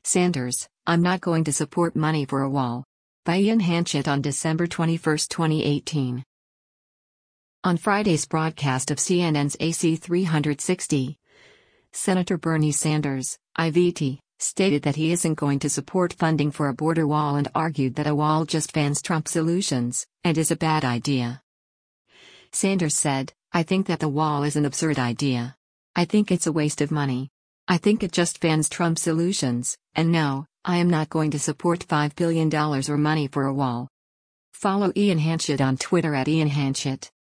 Sanders, I'm not going to support money for a wall. By Ian Hanchett on December 21, 2018. On Friday's broadcast of CNN's AC 360, Senator Bernie Sanders, IVT, stated that he isn't going to support funding for a border wall and argued that a wall just fans Trump solutions, and is a bad idea. Sanders said, "I think that the wall is an absurd idea. I think it's a waste of money. I think it just fans Trump solutions, and no, I am not going to support $5 billion or money for a wall." Follow Ian Hanchett on Twitter @IanHanchett.